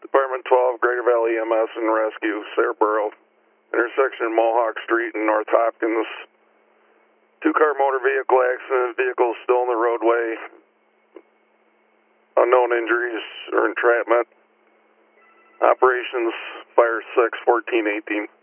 Department 12, Greater Valley EMS and Rescue, Sarahboro, intersection of Mohawk Street and North Hopkins. Two-car motor vehicle accident, vehicle still in the roadway. Unknown injuries or entrapment. Operations Fire 6, 1418.